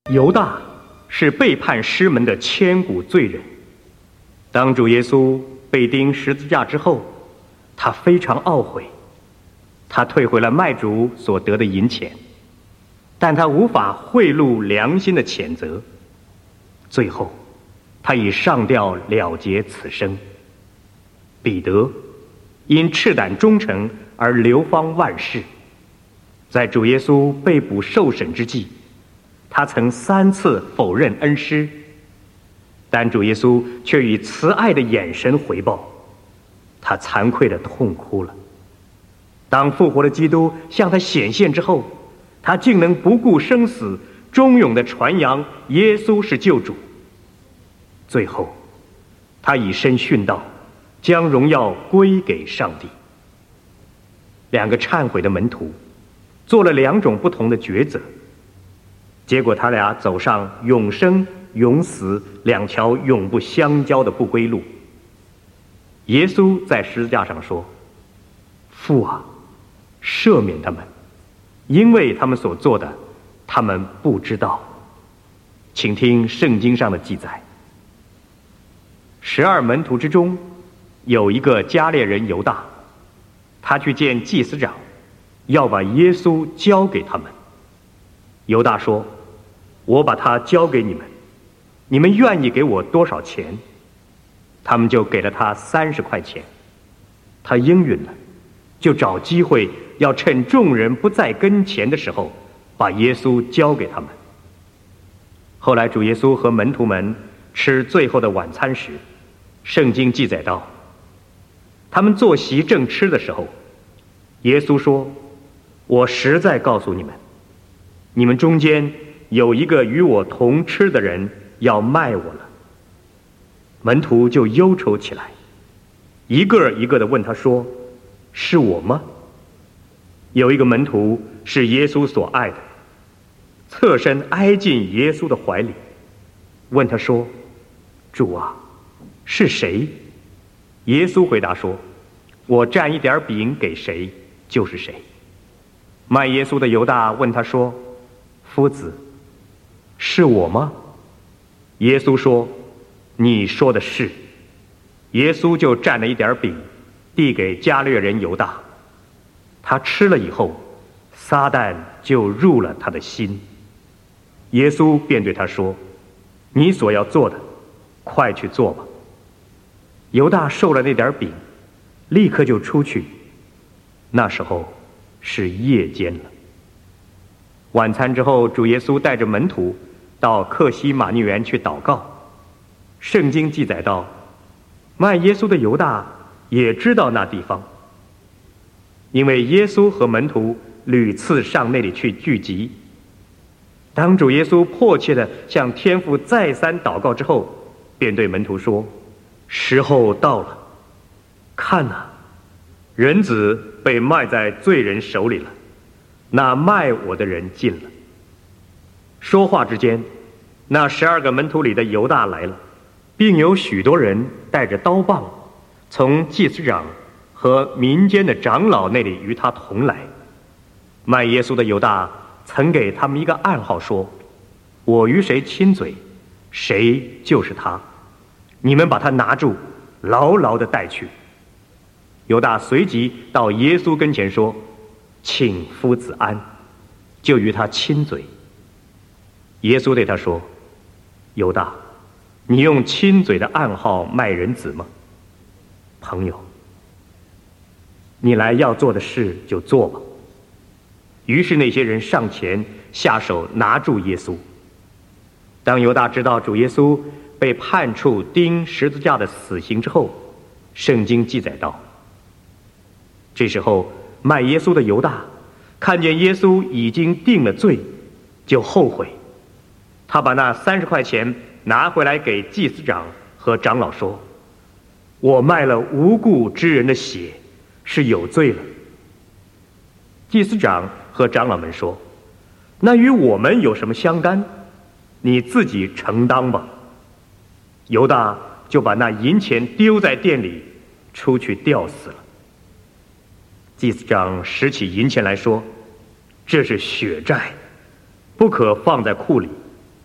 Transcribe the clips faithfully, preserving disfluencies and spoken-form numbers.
犹大是背叛师门的千古罪人。当主耶稣被钉十字架之后，他非常懊悔，他退回了卖主所得的银钱，但他无法贿赂良心的谴责，最后他以上吊了结此生。彼得因赤胆忠诚而流芳万世，在主耶稣被捕受审之际，他曾三次否认恩师，但主耶稣却以慈爱的眼神回报，他惭愧地痛哭了。当复活的基督向他显现之后，他竟能不顾生死，忠勇地传扬耶稣是救主。最后他以身殉道，将荣耀归给上帝。两个忏悔的门徒做了两种不同的抉择，结果他俩走上永生永死两条永不相交的不归路。耶稣在十字架上说：父啊，赦免他们，因为他们所做的他们不知道。请听圣经上的记载。十二门徒之中有一个加略人犹大，他去见祭司长，要把耶稣交给他们。犹大说：我把他交给你们，你们愿意给我多少钱？他们就给了他三十块钱。他应允了，就找机会要趁众人不在跟前的时候，把耶稣交给他们。后来主耶稣和门徒们吃最后的晚餐时，圣经记载道，他们坐席正吃的时候，耶稣说：我实在告诉你们，你们中间有一个与我同吃的人要卖我了。门徒就忧愁起来，一个一个地问他说：是我吗？有一个门徒是耶稣所爱的，侧身挨进耶稣的怀里，问他说：主啊，是谁？耶稣回答说：我蘸一点饼给谁，就是谁。卖耶稣的犹大问他说：夫子，是我吗？耶稣说：你说的是。耶稣就蘸了一点饼，递给加略人犹大。他吃了以后，撒旦就入了他的心。耶稣便对他说：你所要做的，快去做吧。犹大受了那点饼，立刻就出去。那时候是夜间了。晚餐之后，主耶稣带着门徒到客西马尼园去祷告。圣经记载道，卖耶稣的犹大也知道那地方，因为耶稣和门徒屡次上那里去聚集。当主耶稣迫切地向天父再三祷告之后，便对门徒说：时候到了，看哪，人子被卖在罪人手里了，那卖我的人进了。说话之间，那十二个门徒里的犹大来了，并有许多人带着刀棒，从祭司长和民间的长老那里与他同来。卖耶稣的犹大曾给他们一个暗号，说：我与谁亲嘴，谁就是他，你们把他拿住，牢牢地带去。犹大随即到耶稣跟前说：请夫子安，就与他亲嘴。耶稣对他说：犹大，你用亲嘴的暗号卖人子吗？朋友，你来要做的事就做吧。于是那些人上前下手拿住耶稣。当犹大知道主耶稣被判处钉十字架的死刑之后，圣经记载道，这时候卖耶稣的犹大看见耶稣已经定了罪，就后悔。他把那三十块钱拿回来给祭司长和长老说：我卖了无辜之人的血，是有罪了。祭司长和长老们说：那与我们有什么相干？你自己承担吧。犹大就把那银钱丢在店里，出去吊死了。祭司长拾起银钱来说：这是血债，不可放在库里，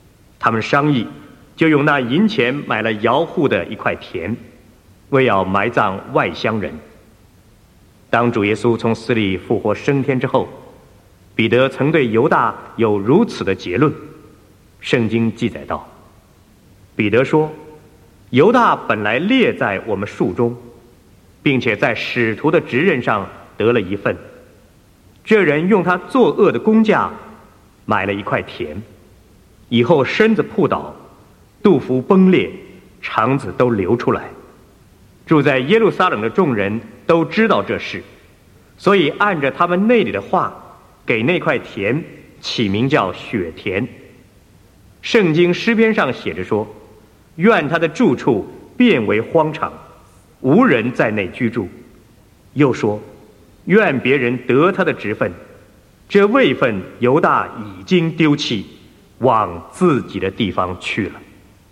他们商议，就用那银钱买了姚户的一块田，为要埋葬外乡人。当主耶稣从死里复活升天之后，彼得曾对犹大有如此的结论。圣经记载道，彼得说，犹大本来列在我们数中，并且在使徒的职任上得了一份。这人用他作恶的工价买了一块田，以后身子扑倒，肚腹崩裂，肠子都流出来。住在耶路撒冷的众人都知道这事，所以按着他们那里的话，给那块田起名叫雪田。圣经诗篇上写着说，愿他的住处变为荒场，无人在内居住。又说，愿别人得他的职分，这位分犹大已经丢弃，往自己的地方去了。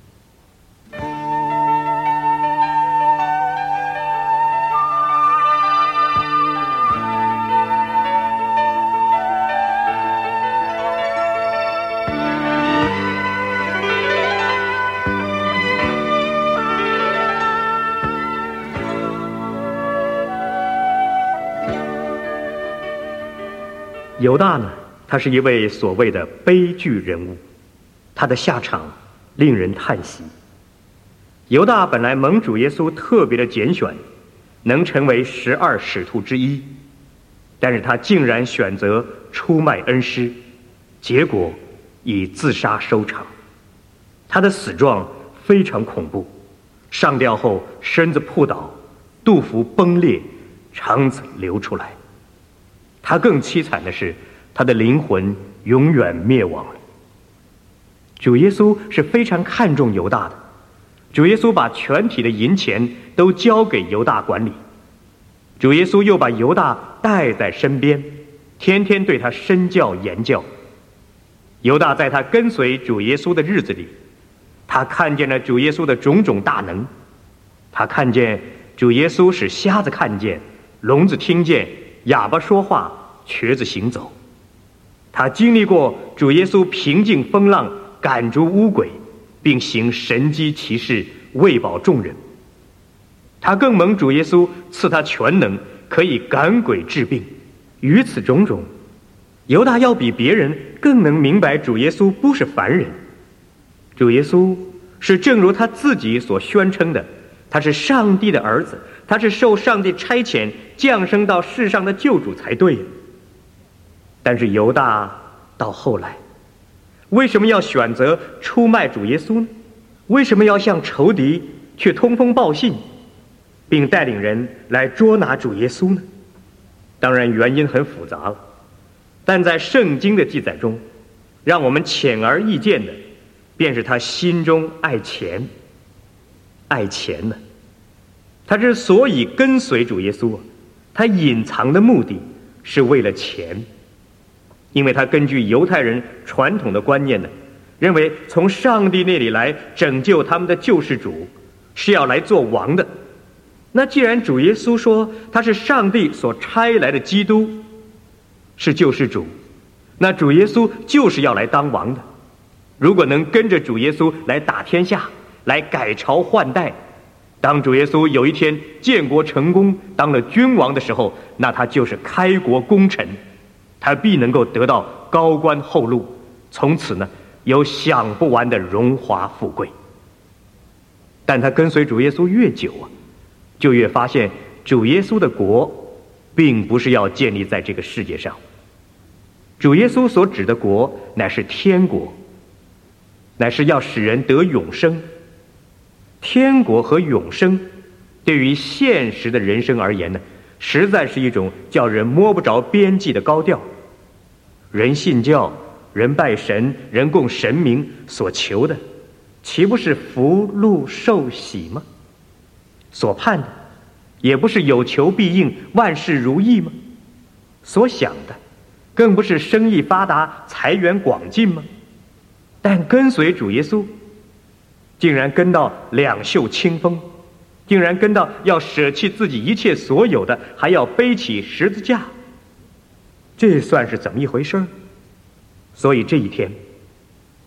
犹大呢，他是一位所谓的悲剧人物，他的下场令人叹息。犹大本来蒙主耶稣特别的拣选，能成为十二使徒之一，但是他竟然选择出卖恩师，结果以自杀收场。他的死状非常恐怖，上吊后身子扑倒，肚腹崩裂，肠子流出来。他更凄惨的是，他的灵魂永远灭亡了。主耶稣是非常看重犹大的，主耶稣把全体的银钱都交给犹大管理，主耶稣又把犹大带在身边，天天对他身教言教。犹大在他跟随主耶稣的日子里，他看见了主耶稣的种种大能，他看见主耶稣使瞎子看见，聋子听见，哑巴说话，瘸子行走。他经历过主耶稣平静风浪，赶逐污鬼，并行神迹奇事，喂饱众人。他更蒙主耶稣赐他全能，可以赶鬼治病。于此种种，犹大要比别人更能明白主耶稣不是凡人。主耶稣是正如他自己所宣称的，他是上帝的儿子，他是受上帝差遣降生到世上的救主才对。但是犹大到后来，为什么要选择出卖主耶稣呢？为什么要向仇敌去通风报信，并带领人来捉拿主耶稣呢？当然原因很复杂了，但在圣经的记载中，让我们显而易见的便是他心中爱钱。爱钱呢，他之所以跟随主耶稣，他隐藏的目的是为了钱。因为他根据犹太人传统的观念呢，认为从上帝那里来拯救他们的救世主是要来做王的。那既然主耶稣说他是上帝所差来的基督，是救世主，那主耶稣就是要来当王的。如果能跟着主耶稣来打天下，来改朝换代，当主耶稣有一天建国成功，当了君王的时候，那他就是开国功臣，他必能够得到高官厚禄，从此呢有享不完的荣华富贵。但他跟随主耶稣越久啊，就越发现主耶稣的国并不是要建立在这个世界上，主耶稣所指的国乃是天国，乃是要使人得永生。天国和永生对于现实的人生而言呢，实在是一种叫人摸不着边际的高调。人信教，人拜神，人供神明，所求的岂不是福禄寿喜吗？所盼的也不是有求必应，万事如意吗？所想的更不是生意发达，财源广进吗？但跟随主耶稣，竟然跟到两袖清风，竟然跟到要舍弃自己一切所有的，还要背起十字架，这算是怎么一回事？所以这一天，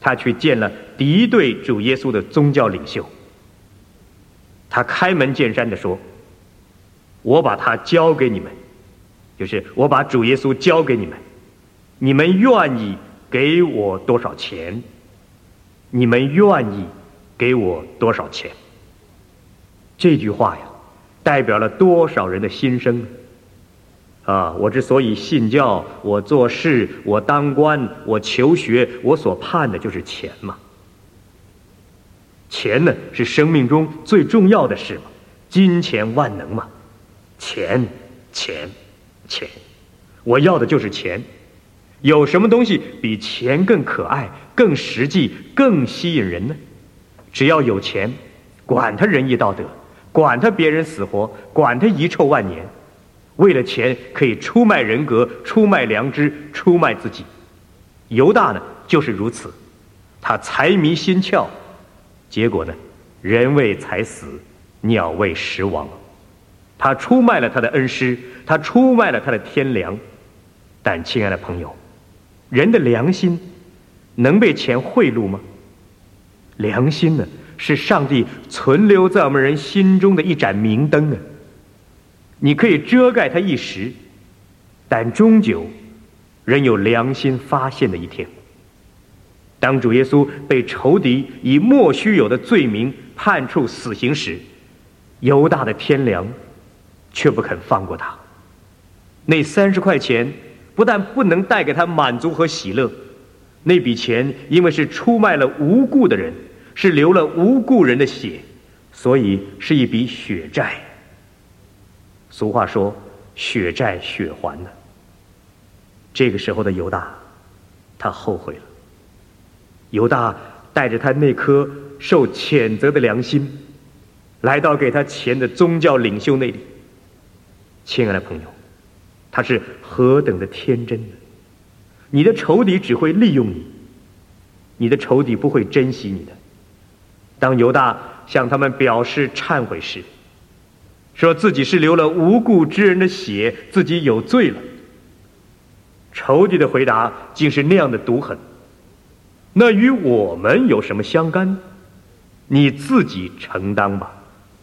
他去见了敌对主耶稣的宗教领袖。他开门见山地说：我把他交给你们，就是我把主耶稣交给你们，你们愿意给我多少钱？你们愿意给我多少钱？这句话呀，代表了多少人的心声啊！我之所以信教，我做事，我当官，我求学，我所盼的就是钱嘛。钱呢，是生命中最重要的事嘛，金钱万能嘛。钱，钱，钱，我要的就是钱。有什么东西比钱更可爱、更实际、更吸引人呢？只要有钱，管他仁义道德，管他别人死活，管他遗臭万年，为了钱可以出卖人格，出卖良知，出卖自己。犹大呢，就是如此，他财迷心窍，结果呢，人为财死，鸟为食亡。他出卖了他的恩师，他出卖了他的天良。但亲爱的朋友，人的良心能被钱贿赂吗？良心呢，是上帝存留在我们人心中的一盏明灯啊！你可以遮盖它一时，但终究人有良心发现的一天。当主耶稣被仇敌以莫须有的罪名判处死刑时，犹大的天良却不肯放过他。那三十块钱不但不能带给他满足和喜乐，那笔钱因为是出卖了无辜的人，是流了无辜人的血，所以是一笔血债。俗话说血债血还的。这个时候的犹大，他后悔了。犹大带着他那颗受谴责的良心，来到给他钱的宗教领袖那里。亲爱的朋友，他是何等的天真呢？你的仇敌只会利用你，你的仇敌不会珍惜你的。当犹大向他们表示忏悔时，说自己是流了无辜之人的血，自己有罪了，仇敌的回答竟是那样的毒狠：那与我们有什么相干？你自己承担吧。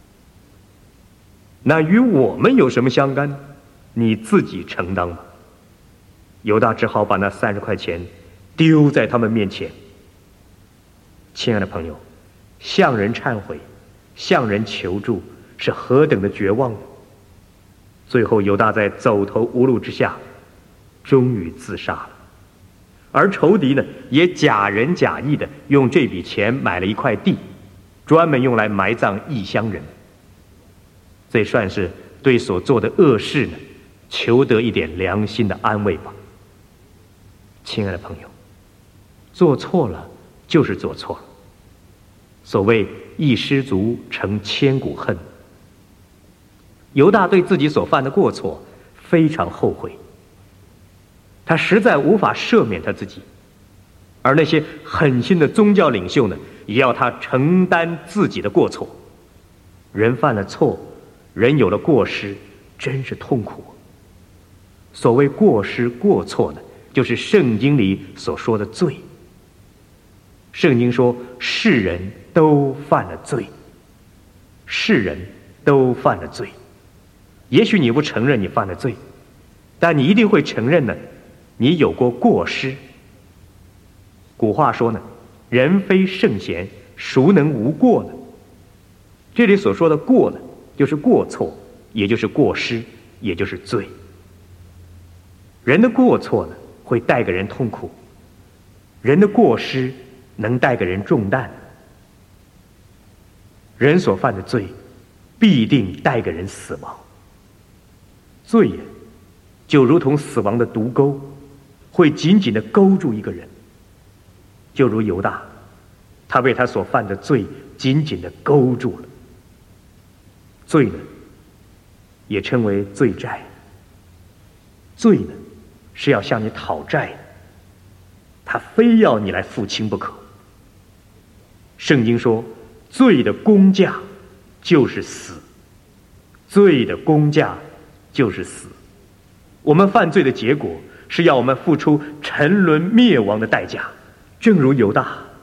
那与我们有什么相干？你自己承担吧。犹大只好把那三十块钱丢在他们面前。亲爱的朋友，向人忏悔，向人求助，是何等的绝望！最后犹大在走投无路之下，终于自杀了。而仇敌呢，也假仁假义的用这笔钱买了一块地，专门用来埋葬异乡人。这算是对所做的恶事呢，求得一点良心的安慰吧。亲爱的朋友，做错了就是做错了。所谓一失足成千古恨。犹大对自己所犯的过错非常后悔，他实在无法赦免他自己，而那些狠心的宗教领袖呢，也要他承担自己的过错。人犯了错，人有了过失，真是痛苦。所谓过失过错呢，就是圣经里所说的罪。圣经说世人都犯了罪，世人都犯了罪。也许你不承认你犯了罪，但你一定会承认呢，你有过过失。古话说呢，人非圣贤，孰能无过呢？这里所说的过呢，就是过错，也就是过失，也就是罪。人的过错呢，会带给人痛苦；人的过失能带给人重担。人所犯的罪，必定带给人死亡。罪呀，就如同死亡的毒钩，会紧紧地勾住一个人。就如犹大，他被他所犯的罪紧紧地勾住了。罪呢，也称为罪债。罪呢，是要向你讨债的，他非要你来付清不可。圣经说，罪的工价就是死，罪的工价就是死。我们犯罪的结果是要我们付出沉沦灭亡的代价。正如犹大，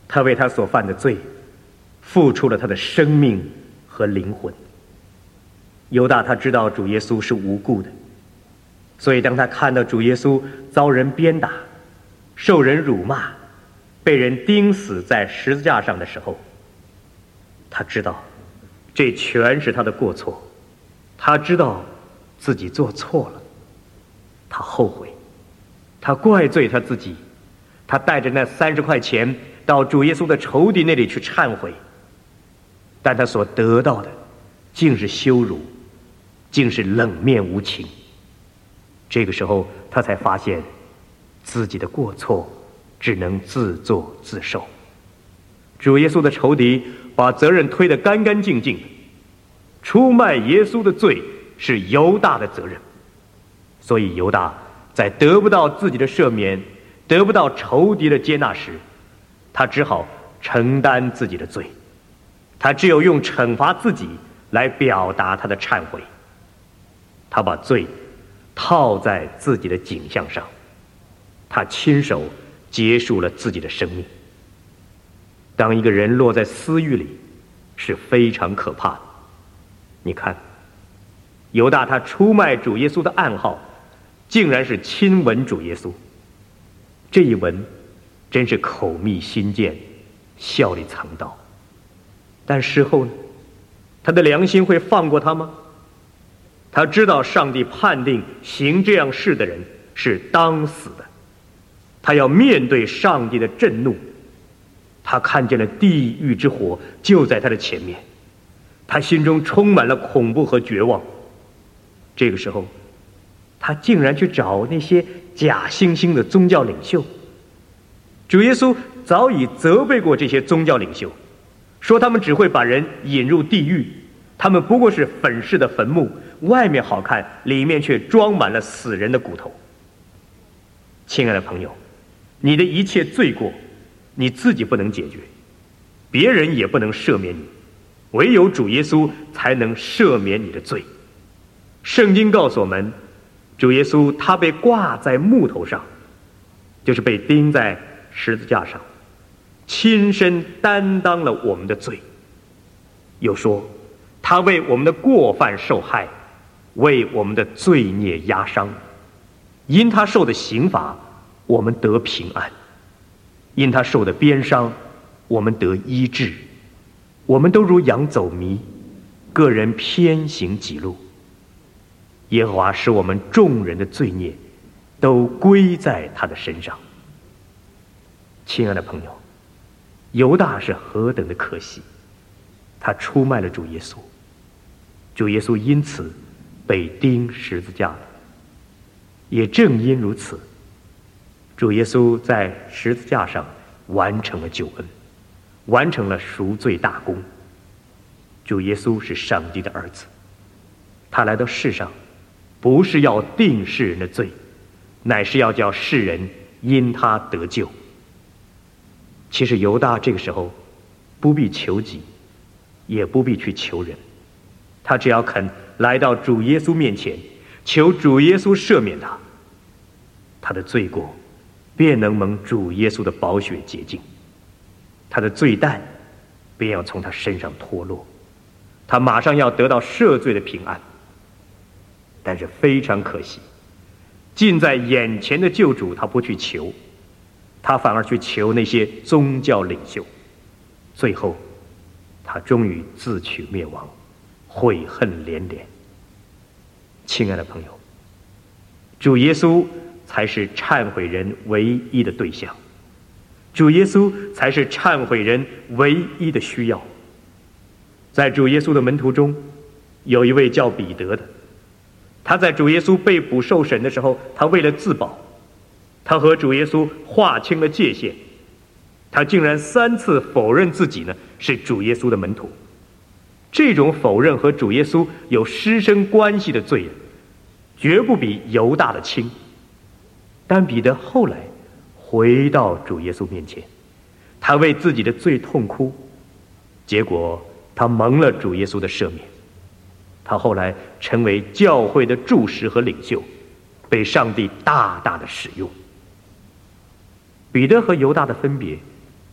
他为他所犯的罪付出了他的生命和灵魂。犹大他知道主耶稣是无辜的，所以当他看到主耶稣遭人鞭打、受人辱骂、被人钉死在十字架上的时候，他知道这全是他的过错，他知道自己做错了，他后悔，他怪罪他自己，他带着那三十块钱到主耶稣的仇敌那里去忏悔，但他所得到的竟是羞辱，竟是冷面无情。这个时候他才发现自己的过错只能自作自受。主耶稣的仇敌把责任推得干干净净的，出卖耶稣的罪是犹大的责任。所以犹大在得不到自己的赦免，得不到仇敌的接纳时，他只好承担自己的罪，他只有用惩罚自己来表达他的忏悔。他把罪套在自己的颈项上，他亲手结束了自己的生命。当一个人落在私欲里，是非常可怕的。你看，犹大他出卖主耶稣的暗号，竟然是亲吻主耶稣。这一吻真是口蜜心剑，笑里藏刀。但事后呢，他的良心会放过他吗？他知道上帝判定行这样事的人是当死的，他要面对上帝的震怒。他看见了地狱之火就在他的前面，他心中充满了恐怖和绝望。这个时候，他竟然去找那些假惺惺的宗教领袖。主耶稣早已责备过这些宗教领袖，说他们只会把人引入地狱，他们不过是粉饰的坟墓，外面好看，里面却装满了死人的骨头。亲爱的朋友，你的一切罪过你自己不能解决，别人也不能赦免你，唯有主耶稣才能赦免你的罪。圣经告诉我们，主耶稣他被挂在木头上，就是被钉在十字架上，亲身担当了我们的罪。又说他为我们的过犯受害，为我们的罪孽压伤，因他受的刑罚我们得平安，因他受的鞭伤我们得医治。我们都如羊走迷，个人偏行己路，耶和华使我们众人的罪孽都归在他的身上。亲爱的朋友，犹大是何等的可惜，他出卖了主耶稣，主耶稣因此被钉十字架了。也正因如此，主耶稣在十字架上完成了救恩，完成了赎罪大功。主耶稣是上帝的儿子，他来到世上不是要定世人的罪，乃是要叫世人因他得救。其实犹大这个时候不必求己，也不必去求人，他只要肯来到主耶稣面前，求主耶稣赦免他，他的罪过便能蒙主耶稣的宝血洁净，他的罪担便要从他身上脱落，他马上要得到赦罪的平安。但是非常可惜，近在眼前的救主他不去求，他反而去求那些宗教领袖，最后他终于自取灭亡，悔恨连连。亲爱的朋友，主耶稣才是忏悔人唯一的对象，主耶稣才是忏悔人唯一的需要。在主耶稣的门徒中，有一位叫彼得的，他在主耶稣被捕受审的时候，他为了自保，他和主耶稣划清了界限，他竟然三次否认自己呢是主耶稣的门徒。这种否认和主耶稣有师生关系的罪人，绝不比犹大的轻。但彼得后来回到主耶稣面前，他为自己的罪痛哭，结果他蒙了主耶稣的赦免。他后来成为教会的柱石和领袖，被上帝大大的使用。彼得和犹大的分别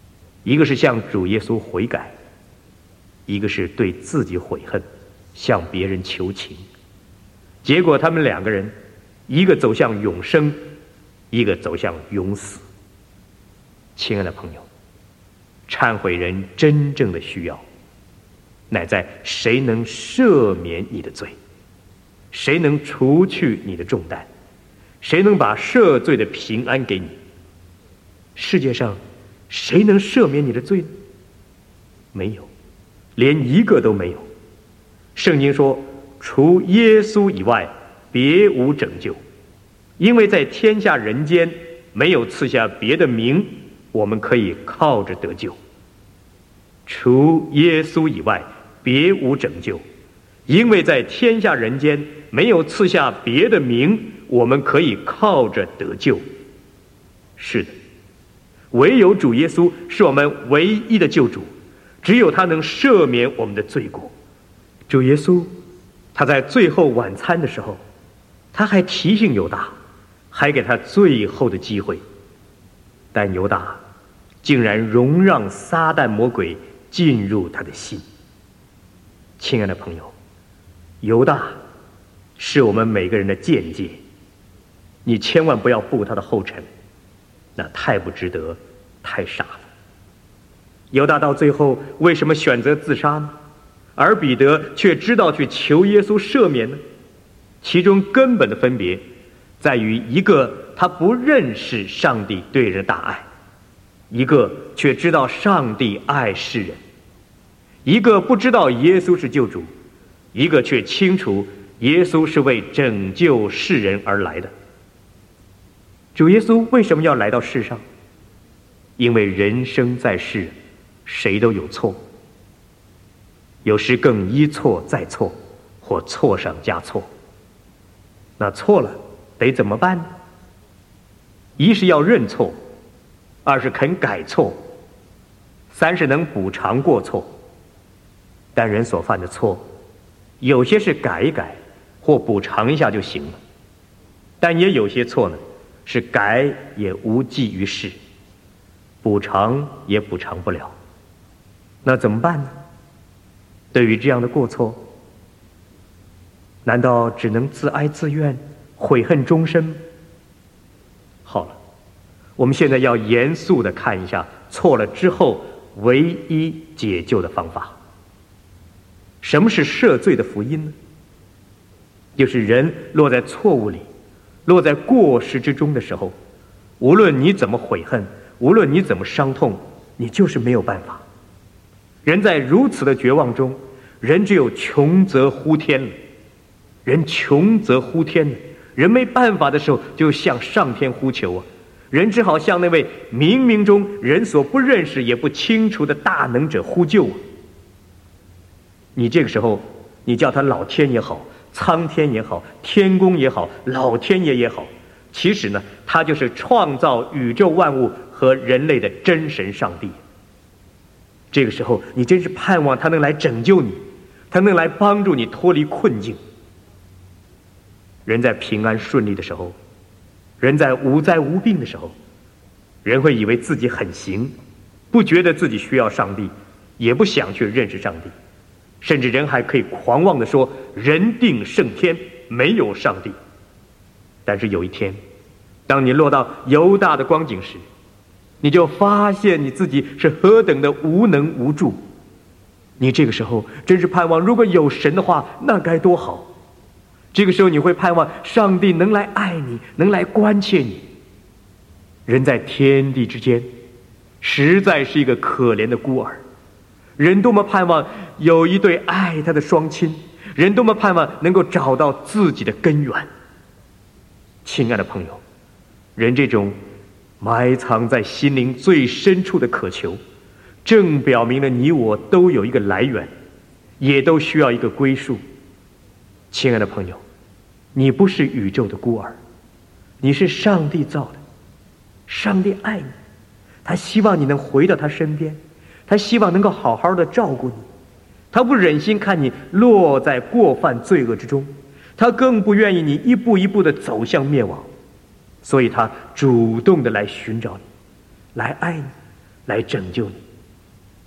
一个是向主耶稣悔改，一个是对自己悔恨，向别人求情。结果他们两个人，一个走向永生，一个走向永死。亲爱的朋友，忏悔人真正的需要，乃在谁能赦免你的罪，谁能除去你的重担，谁能把赦罪的平安给你。世界上谁能赦免你的罪呢？没有，连一个都没有。圣经说，除耶稣以外别无拯救，因为在天下人间没有赐下别的名，我们可以靠着得救。除耶稣以外别无拯救，因为在天下人间没有赐下别的名，我们可以靠着得救。是的，唯有主耶稣是我们唯一的救主，只有他能赦免我们的罪过。主耶稣他在最后晚餐的时候，他还提醒犹大，还给他最后的机会，但犹大竟然容让撒旦魔鬼进入他的心。亲爱的朋友，犹大是我们每个人的见解，你千万不要步他的后尘，那太不值得，太傻了。犹大到最后为什么选择自杀呢？而彼得却知道去求耶稣赦免呢？其中根本的分别在于，一个他不认识上帝对人的大爱，一个却知道上帝爱世人。一个不知道耶稣是救主，一个却清楚耶稣是为拯救世人而来的。主耶稣为什么要来到世上？因为人生在世，谁都有错，有时更一错再错，或错上加错。那错了得怎么办呢？一是要认错，二是肯改错，三是能补偿过错。但人所犯的错，有些是改一改或补偿一下就行了，但也有些错呢，是改也无济于事，补偿也补偿不了。那怎么办呢？对于这样的过错，难道只能自哀自怨，悔恨终身吗？好了，我们现在要严肃地看一下错了之后唯一解救的方法。什么是赦罪的福音呢？就是人落在错误里，落在过失之中的时候，无论你怎么悔恨，无论你怎么伤痛，你就是没有办法。人在如此的绝望中，人只有穷则呼天了。人穷则呼天了，人没办法的时候就向上天呼求啊。人只好向那位冥冥中人所不认识也不清楚的大能者呼救啊。你这个时候，你叫他老天也好，苍天也好，天公也好，老天爷也好，其实呢，他就是创造宇宙万物和人类的真神上帝。这个时候，你真是盼望他能来拯救你，他能来帮助你脱离困境。人在平安顺利的时候，人在无灾无病的时候，人会以为自己很行，不觉得自己需要上帝，也不想去认识上帝，甚至人还可以狂妄地说人定胜天，没有上帝。但是有一天，当你落到犹大的光景时，你就发现你自己是何等的无能无助。你这个时候真是盼望，如果有神的话，那该多好。这个时候你会盼望上帝能来爱你，能来关切你。人在天地之间，实在是一个可怜的孤儿。人多么盼望有一对爱他的双亲，人多么盼望能够找到自己的根源。亲爱的朋友，人这种埋藏在心灵最深处的渴求，正表明了你我都有一个来源，也都需要一个归宿。亲爱的朋友，你不是宇宙的孤儿，你是上帝造的。上帝爱你，他希望你能回到他身边，他希望能够好好的照顾你，他不忍心看你落在过犯罪恶之中，他更不愿意你一步一步的走向灭亡，所以他主动的来寻找你，来爱你，来拯救你。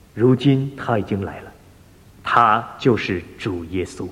如今他已经来了，他就是主耶稣。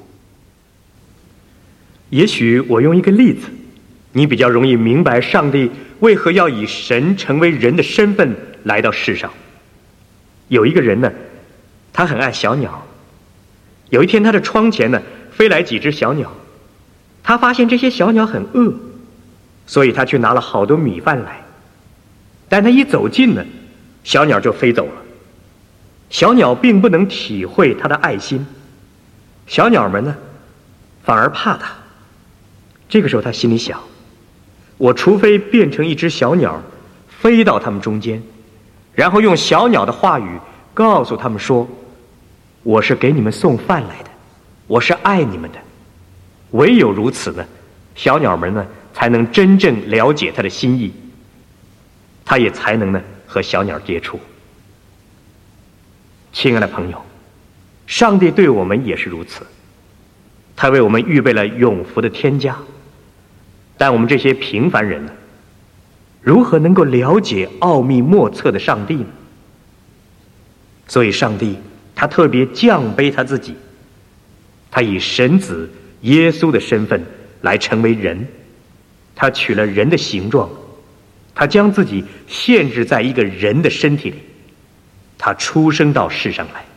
也许我用一个例子，你比较容易明白上帝为何要以神成为人的身份来到世上。有一个人呢，他很爱小鸟。有一天他的窗前呢飞来几只小鸟，他发现这些小鸟很饿，所以他去拿了好多米饭来。但他一走近呢，小鸟就飞走了。小鸟并不能体会他的爱心，小鸟们呢反而怕他。这个时候他心里想，我除非变成一只小鸟飞到他们中间，然后用小鸟的话语告诉他们说，我是给你们送饭来的，我是爱你们的。唯有如此呢，小鸟们呢才能真正了解他的心意，他也才能呢和小鸟接触。亲爱的朋友，上帝对我们也是如此，他为我们预备了永福的天家。但我们这些平凡人呢，如何能够了解奥秘莫测的上帝呢？所以上帝他特别降卑他自己，他以神子耶稣的身份来成为人，他取了人的形状，他将自己限制在一个人的身体里，他出生到世上来。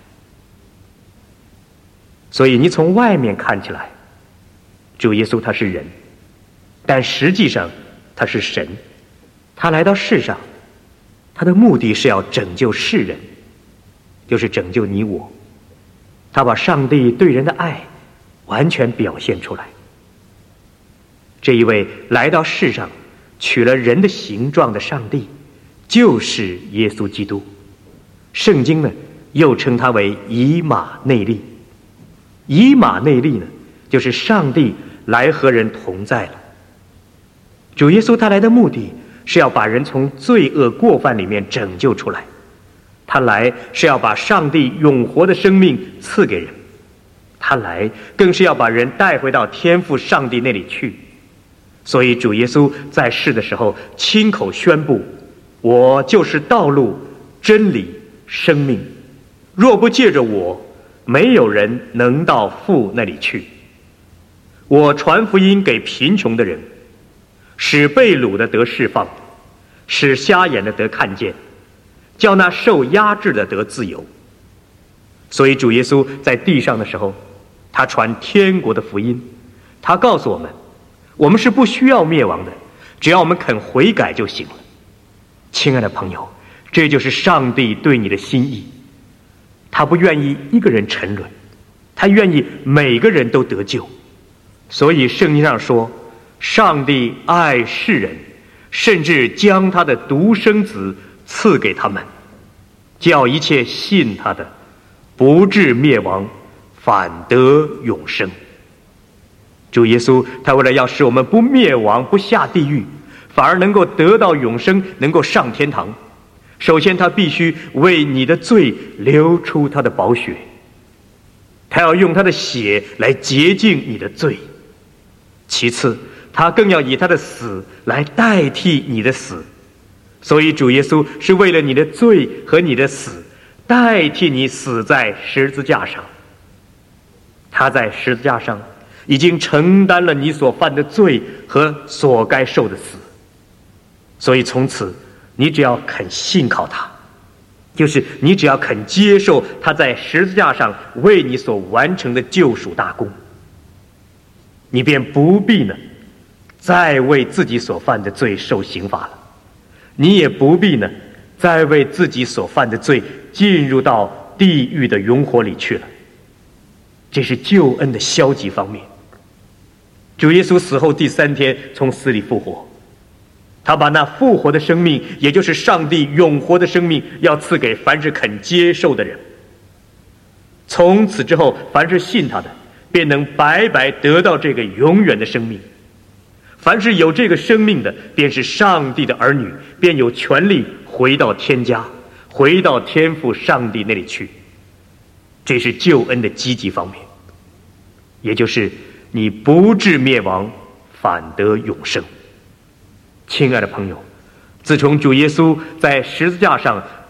所以你从外面看起来，主耶稣他是人，但实际上他是神，他来到世上，他的目的是要拯救世人，就是拯救你我。他把上帝对人的爱完全表现出来。这一位来到世上取了人的形状的上帝，就是耶稣基督。圣经呢又称他为以马内利。以马内利呢，就是上帝来和人同在了。主耶稣他来的目的是要把人从罪恶过犯里面拯救出来，他来是要把上帝永活的生命赐给人，他来更是要把人带回到天父上帝那里去。所以主耶稣在世的时候亲口宣布，我就是道路真理生命，若不借着我，没有人能到父那里去。我传福音给贫穷的人，使被掳的得释放，使瞎眼的得看见，叫那受压制的得自由。所以主耶稣在地上的时候，他传天国的福音，他告诉我们，我们是不需要灭亡的，只要我们肯悔改就行了。亲爱的朋友，这就是上帝对你的心意，他不愿意一个人沉沦，他愿意每个人都得救。所以圣经上说，上帝爱世人，甚至将他的独生子赐给他们，叫一切信他的不至灭亡，反得永生。主耶稣他为了要使我们不灭亡，不下地狱，反而能够得到永生，能够上天堂，首先他必须为你的罪流出他的宝血，他要用他的血来洁净你的罪。其次他更要以他的死来代替你的死。所以主耶稣是为了你的罪和你的死，代替你死在十字架上。他在十字架上已经承担了你所犯的罪和所该受的死。所以从此你只要肯信靠他，就是你只要肯接受他在十字架上为你所完成的救赎大功，你便不必呢再为自己所犯的罪受刑罚了，你也不必呢再为自己所犯的罪进入到地狱的永火里去了。这是救恩的消极方面。主耶稣死后第三天从死里复活，他把那复活的生命，也就是上帝永活的生命，要赐给凡是肯接受的人。从此之后，凡是信他的，便能白白得到这个永远的生命。凡是有这个生命的，便是上帝的儿女，便有权利回到天家，回到天父上帝那里去。这是救恩的积极方面，也就是你不至灭亡，反得永生。亲爱的朋友，自从主耶稣在十字架上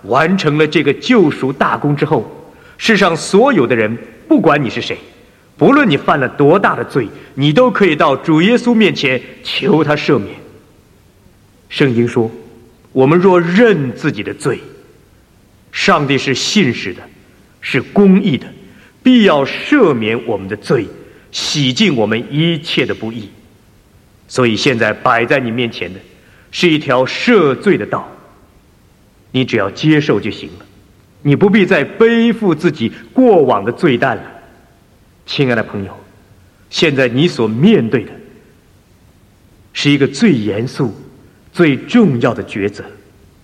完成了这个救赎大功之后，世上所有的人，不管你是谁，不论你犯了多大的罪，你都可以到主耶稣面前求他赦免。圣经说，我们若认自己的罪，上帝是信实的，是公义的，必要赦免我们的罪，洗净我们一切的不义。所以现在摆在你面前的是一条赦罪的道，你只要接受就行了，你不必再背负自己过往的罪担了。亲爱的朋友，现在你所面对的是一个最严肃最重要的抉择，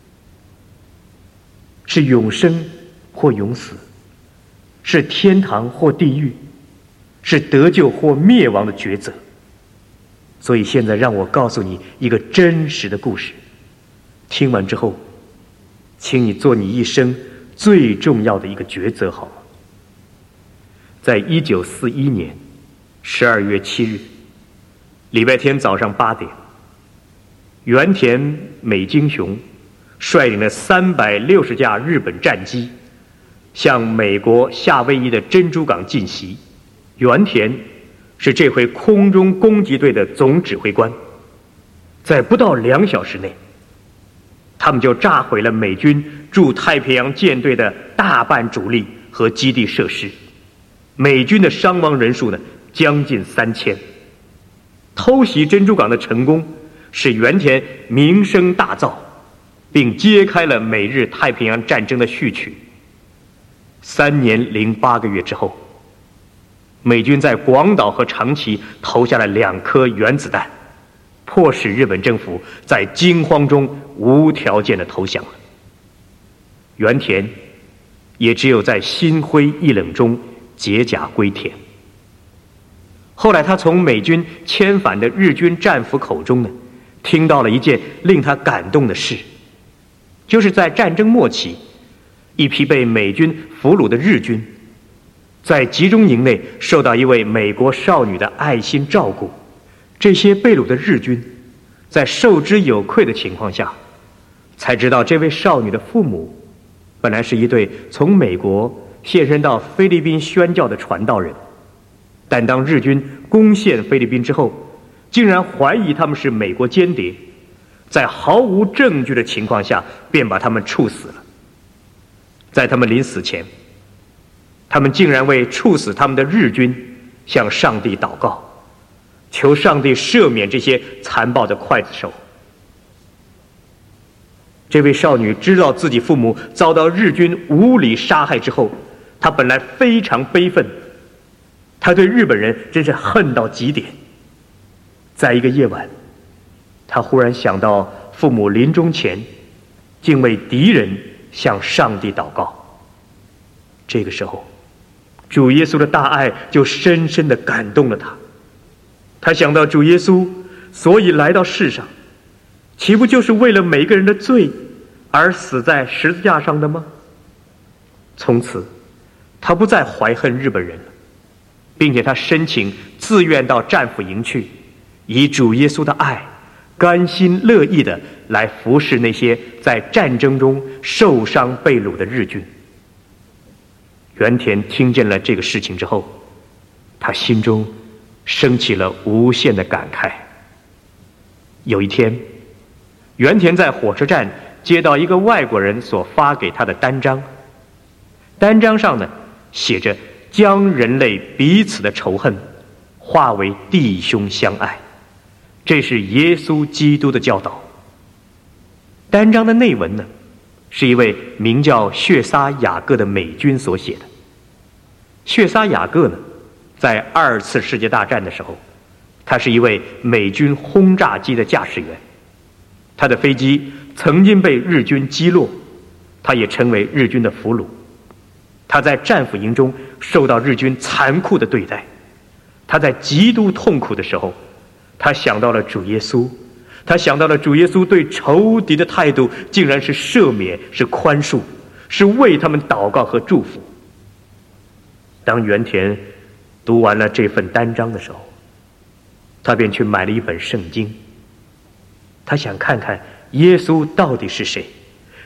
是永生或永死，是天堂或地狱，是得救或灭亡的抉择。所以现在让我告诉你一个真实的故事，听完之后请你做你一生最重要的一个抉择好吗？在一九四一年十二月七日礼拜天早上八点，原田美京雄率领了三百六十架日本战机向美国夏威夷的珍珠港进袭。原田是这回空中攻击队的总指挥官，在不到两小时内，他们就炸毁了美军驻太平洋舰队的大半主力和基地设施，美军的伤亡人数呢将近三千。偷袭珍珠港的成功使原田名声大噪，并揭开了美日太平洋战争的序曲。三年零八个月之后，美军在广岛和长崎投下了两颗原子弹，迫使日本政府在惊慌中无条件的投降了。原田也只有在心灰意冷中解甲归田。后来他从美军遣返的日军战俘口中呢，听到了一件令他感动的事，就是在战争末期，一批被美军俘虏的日军在集中营内受到一位美国少女的爱心照顾。这些被掳的日军在受之有愧的情况下，才知道这位少女的父母本来是一对从美国献身到菲律宾宣教的传道人，但当日军攻陷菲律宾之后，竟然怀疑他们是美国间谍，在毫无证据的情况下便把他们处死了。在他们临死前，他们竟然为处死他们的日军向上帝祷告，求上帝赦免这些残暴的刽子手。这位少女知道自己父母遭到日军无理杀害之后，她本来非常悲愤，她对日本人真是恨到极点。在一个夜晚，她忽然想到父母临终前竟为敌人向上帝祷告。这个时候，主耶稣的大爱就深深地感动了他。他想到主耶稣所以来到世上，岂不就是为了每个人的罪而死在十字架上的吗？从此他不再怀恨日本人了，并且他申请自愿到战俘营去，以主耶稣的爱甘心乐意地来服侍那些在战争中受伤被掳的日军。原田听见了这个事情之后，他心中升起了无限的感慨。有一天，原田在火车站接到一个外国人所发给他的单张，单张上呢写着将人类彼此的仇恨化为弟兄相爱，这是耶稣基督的教导。单张的内文呢，是一位名叫血撒雅各的美军所写的。血撒雅各呢，在二次世界大战的时候，他是一位美军轰炸机的驾驶员，他的飞机曾经被日军击落，他也成为日军的俘虏。他在战俘营中受到日军残酷的对待，他在极度痛苦的时候，他想到了主耶稣，他想到了主耶稣对仇敌的态度竟然是赦免，是宽恕，是为他们祷告和祝福。当原田读完了这份单张的时候，他便去买了一本圣经，他想看看耶稣到底是谁，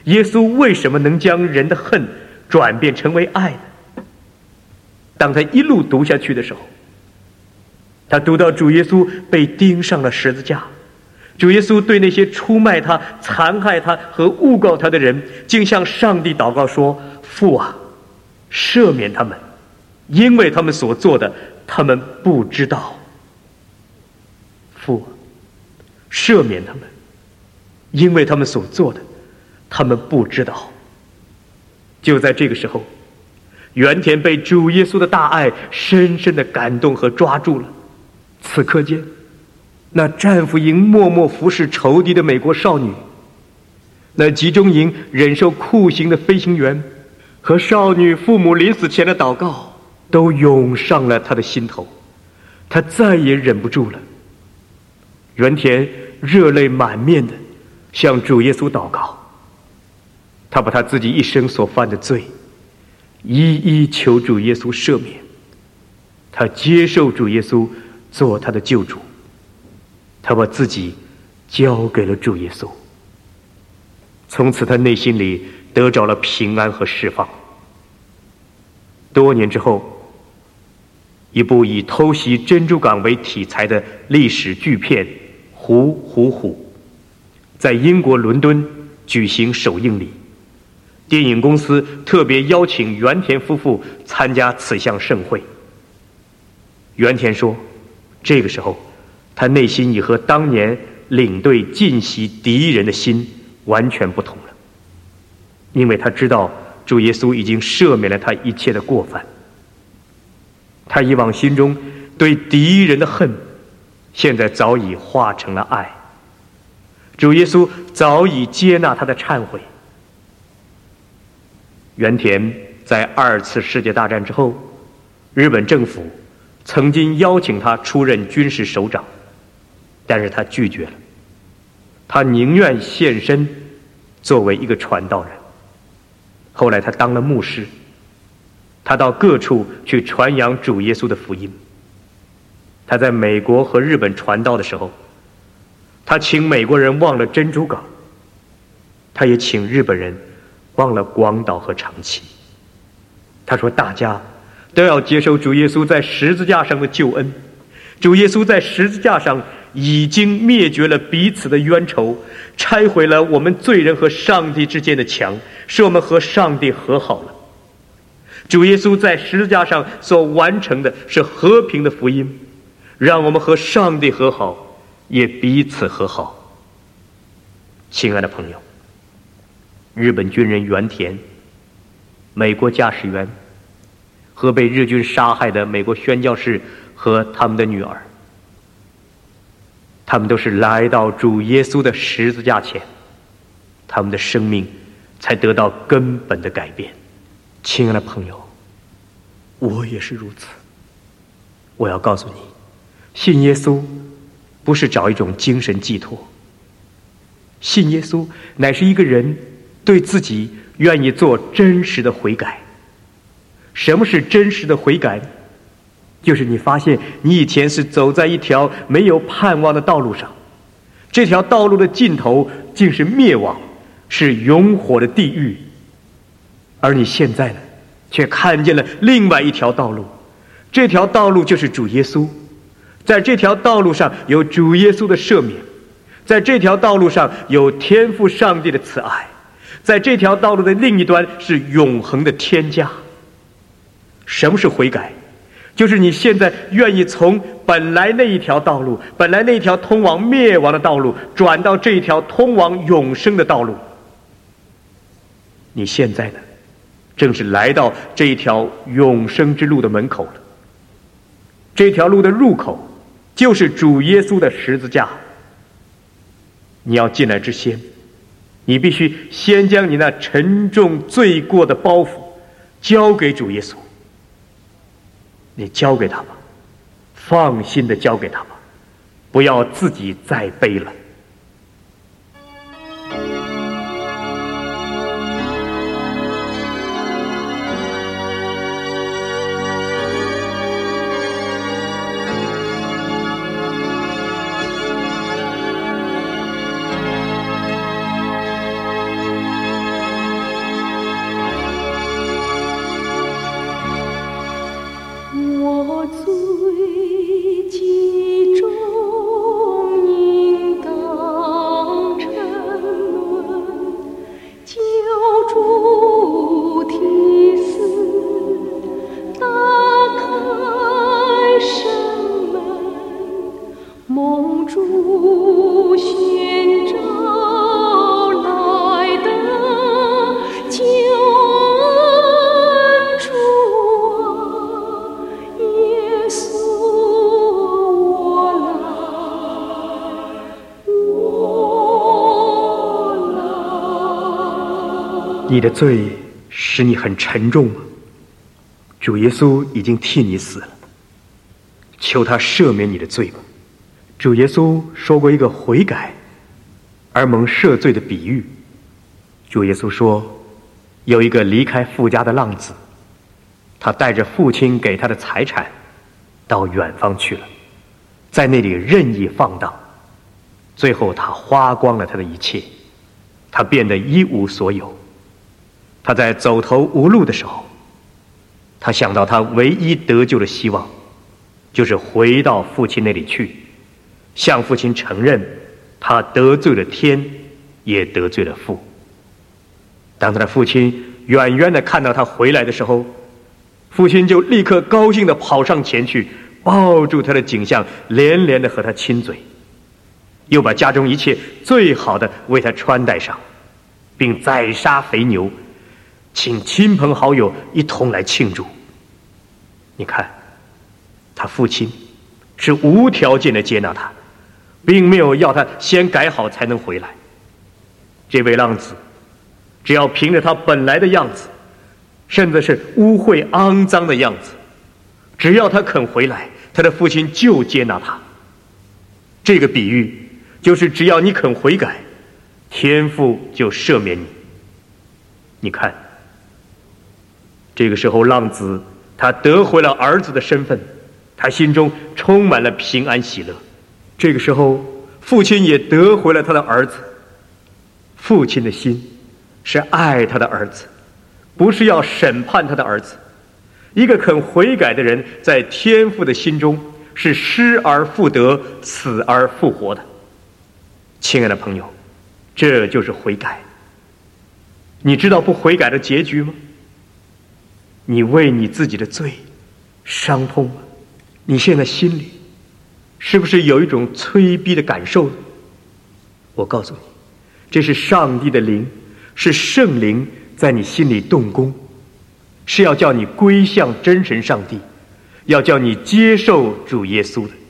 耶稣为什么能将人的恨转变成为爱呢？当他一路读下去的时候，他读到主耶稣被钉上了十字架，主耶稣对那些出卖他、残害他和诬告他的人，竟向上帝祷告说：父啊，赦免他们，因为他们所做的他们不知道。父啊，赦免他们，因为他们所做的他们不知道。就在这个时候，原田被主耶稣的大爱深深的感动和抓住了。此刻间，那战俘营默默服侍仇敌的美国少女，那集中营忍受酷刑的飞行员，和少女父母临死前的祷告，都涌上了他的心头。他再也忍不住了。原田热泪满面的向主耶稣祷告，他把他自己一生所犯的罪一一求主耶稣赦免，他接受主耶稣做他的救主，他把自己交给了主耶稣。从此他内心里得着了平安和释放。多年之后，一部以偷袭珍珠港为题材的历史巨片《虎虎虎》在英国伦敦举行首映礼，电影公司特别邀请原田夫妇参加此项盛会。原田说，这个时候他内心已和当年领队进袭敌人的心完全不同了，因为他知道主耶稣已经赦免了他一切的过犯。他以往心中对敌人的恨，现在早已化成了爱。主耶稣早已接纳他的忏悔。原田在二次世界大战之后，日本政府曾经邀请他出任军事首长，但是他拒绝了。他宁愿献身作为一个传道人。后来他当了牧师，他到各处去传扬主耶稣的福音。他在美国和日本传道的时候，他请美国人忘了珍珠港，他也请日本人忘了广岛和长崎。他说大家都要接受主耶稣在十字架上的救恩。主耶稣在十字架上已经灭绝了彼此的冤仇，拆毁了我们罪人和上帝之间的墙，使我们和上帝和好了。主耶稣在十字架上所完成的是和平的福音，让我们和上帝和好，也彼此和好。亲爱的朋友，日本军人原田，美国驾驶员，和被日军杀害的美国宣教士和他们的女儿，他们都是来到主耶稣的十字架前，他们的生命才得到根本的改变。亲爱的朋友，我也是如此。我要告诉你，信耶稣不是找一种精神寄托，信耶稣乃是一个人对自己愿意做真实的悔改。什么是真实的悔改？就是你发现你以前是走在一条没有盼望的道路上，这条道路的尽头竟是灭亡，是永火的地狱。而你现在呢，却看见了另外一条道路，这条道路就是主耶稣。在这条道路上有主耶稣的赦免，在这条道路上有天父上帝的慈爱，在这条道路的另一端是永恒的天家。什么是悔改？就是你现在愿意从本来那一条道路，本来那一条通往灭亡的道路，转到这一条通往永生的道路。你现在呢，正是来到这一条永生之路的门口了。这条路的入口就是主耶稣的十字架。你要进来之前，你必须先将你那沉重罪过的包袱交给主耶稣。你交给他吧，放心的交给他吧，不要自己再背了。 你的罪使你很沉重吗？主耶稣已经替你死了，求他赦免你的罪吧。主耶稣说过一个悔改而蒙赦罪的比喻。主耶稣说，有一个离开父家的浪子，他带着父亲给他的财产到远方去了，在那里任意放荡，最后他花光了他的一切，他变得一无所有。他在走投无路的时候，他想到他唯一得救的希望就是回到父亲那里去，向父亲承认他得罪了天，也得罪了父。当他的父亲远远地看到他回来的时候，父亲就立刻高兴地跑上前去，抱住他的颈项，连连地和他亲嘴，又把家中一切最好的为他穿戴上，并宰杀肥牛，请亲朋好友一同来庆祝。你看，他父亲是无条件的接纳他，并没有要他先改好才能回来。这位浪子只要凭着他本来的样子，甚至是污秽肮脏的样子，只要他肯回来，他的父亲就接纳他。这个比喻就是只要你肯悔改，天父就赦免你。你看，这个时候浪子他得回了儿子的身份，他心中充满了平安喜乐。这个时候父亲也得回了他的儿子，父亲的心是爱他的儿子，不是要审判他的儿子。一个肯悔改的人，在天父的心中是失而复得，死而复活的。亲爱的朋友，这就是悔改。你知道不悔改的结局吗？你为你自己的罪伤痛吗？你现在心里是不是有一种催逼的感受呢？我告诉你，这是上帝的灵，是圣灵在你心里动工，是要叫你归向真神上帝，要叫你接受主耶稣的。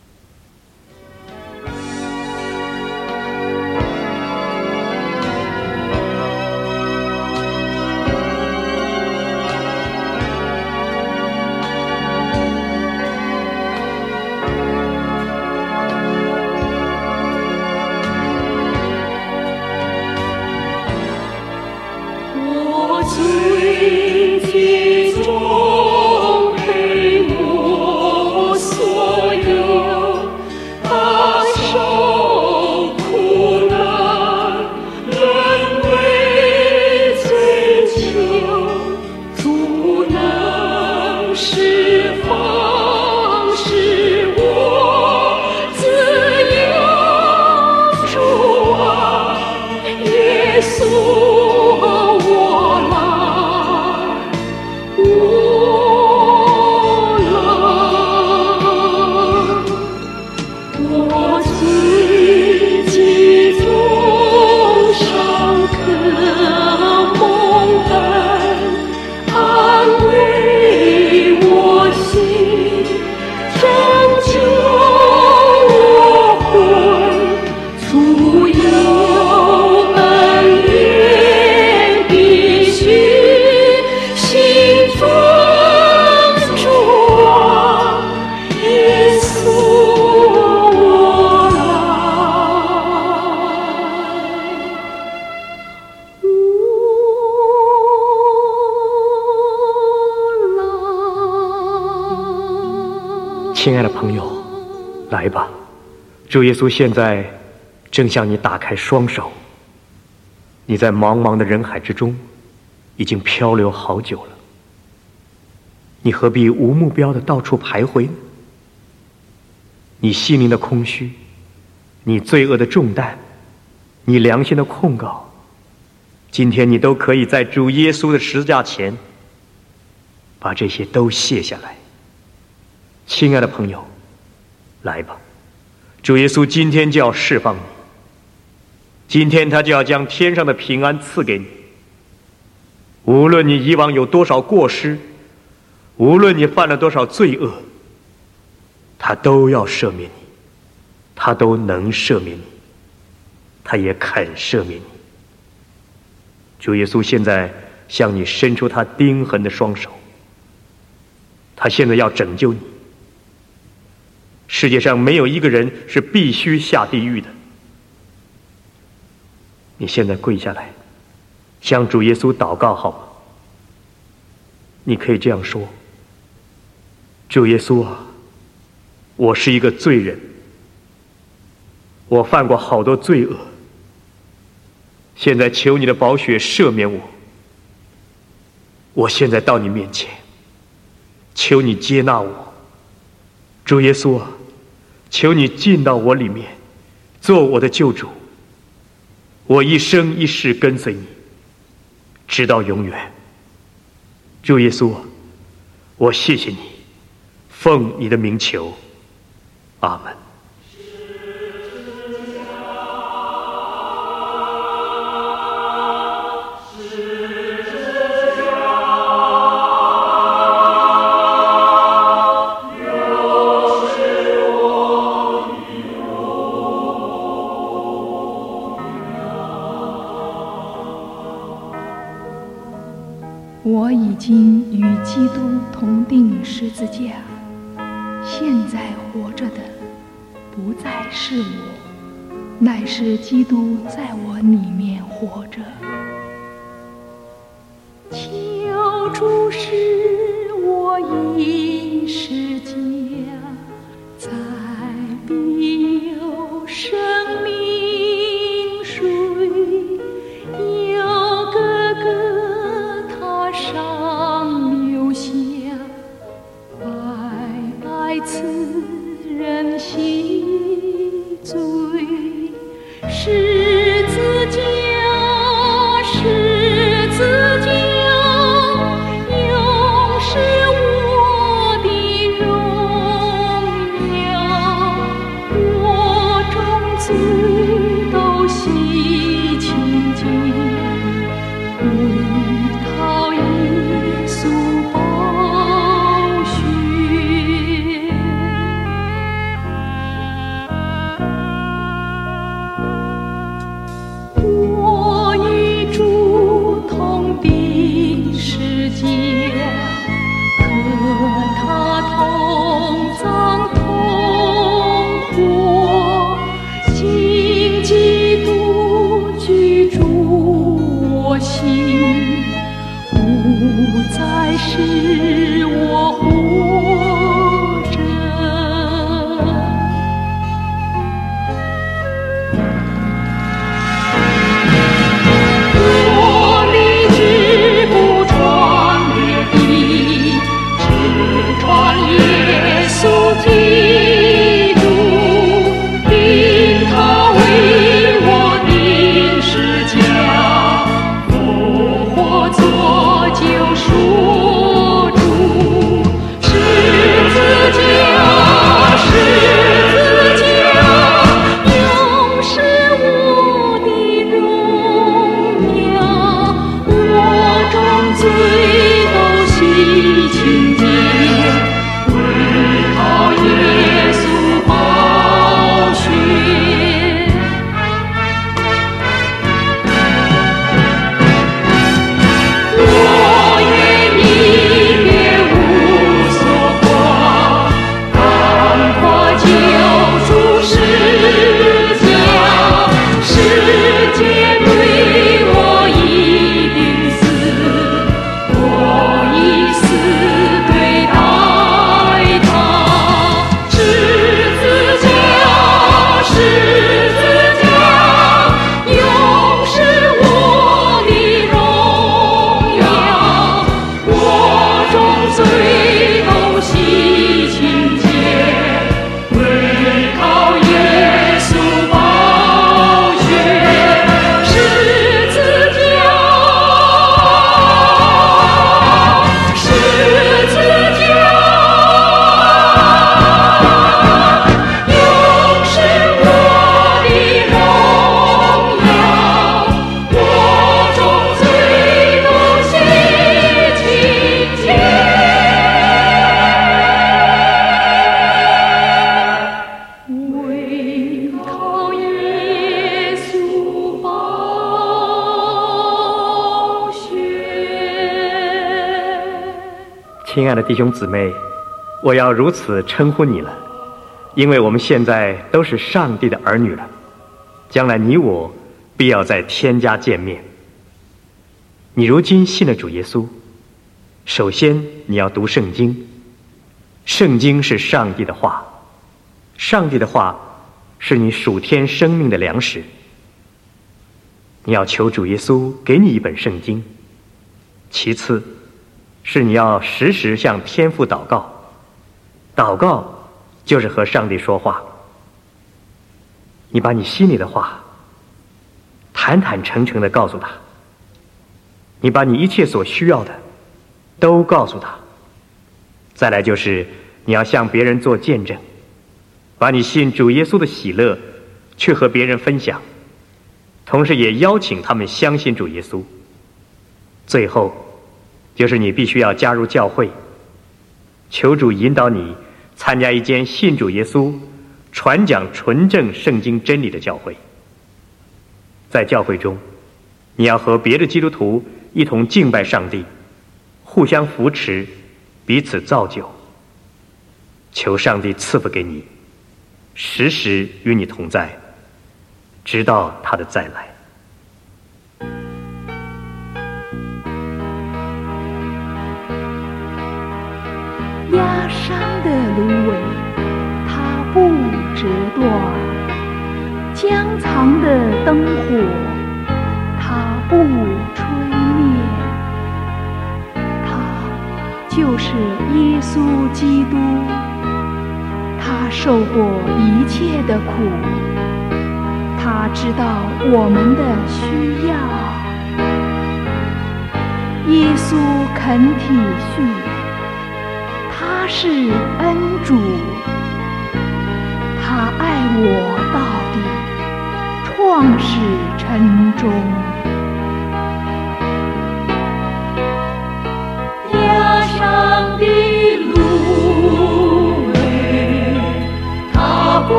亲爱的朋友，来吧，主耶稣现在正向你打开双手。你在茫茫的人海之中已经漂流好久了，你何必无目标的到处徘徊呢？你心灵的空虚，你罪恶的重担，你良心的控告，今天你都可以在主耶稣的十字架前把这些都卸下来。亲爱的朋友，来吧，主耶稣今天就要释放你，今天他就要将天上的平安赐给你。无论你以往有多少过失，无论你犯了多少罪恶，他都要赦免你，他都能赦免你，他也肯赦免你。 主耶稣现在向你伸出他钉痕的双手，他现在要拯救你。世界上没有一个人是必须下地狱的。你现在跪下来，向主耶稣祷告好吗？你可以这样说：主耶稣啊，我是一个罪人，我犯过好多罪恶，现在求你的宝血赦免我。我现在到你面前，求你接纳我。主耶稣啊，求你进到我里面，做我的救主。我一生一世跟随你，直到永远。主耶稣啊，我谢谢你，奉你的名求，阿门。 我已经与基督同定十字架，现在活着的不再是我，乃是基督在我里面活着。求主使我因十架，再必有生命水，有哥哥他上流下，白白赐人洗罪。十字架，十字架，永是我的荣耀。我众罪都洗清净，为讨耶稣宝血。我与主同定十架，和他同葬同活，信基督居住我心，不再是我活着。我立志不穿越地，只传耶稣基督，因他为我定十架，复活作救赎主。 亲爱的弟兄姊妹，我要如此称呼你了，因为我们现在都是上帝的儿女了，将来你我必要在天家见面。你如今信了主耶稣，首先你要读圣经。圣经是上帝的话，上帝的话是你属天生命的粮食。你要求主耶稣给你一本圣经。其次是你要时时向天父祷告，祷告就是和上帝说话。你把你心里的话坦坦诚诚地告诉他，你把你一切所需要的都告诉他。再来就是你要向别人做见证，把你信主耶稣的喜乐去和别人分享，同时也邀请他们相信主耶稣。最后就是你必须要加入教会，求主引导你参加一间信主耶稣、传讲纯正圣经真理的教会。在教会中，你要和别的基督徒一同敬拜上帝，互相扶持，彼此造就。求上帝赐福给你，时时与你同在，直到他的再来。 压伤的芦苇它不折断，将藏的灯火它不吹灭。他就是耶稣基督，他受过一切的苦，他知道我们的需要。耶稣肯体恤，他是恩主，他爱我到底，创始成终。